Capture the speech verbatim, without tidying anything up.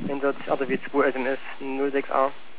Einsatz, also W zwei S M S null sechs A.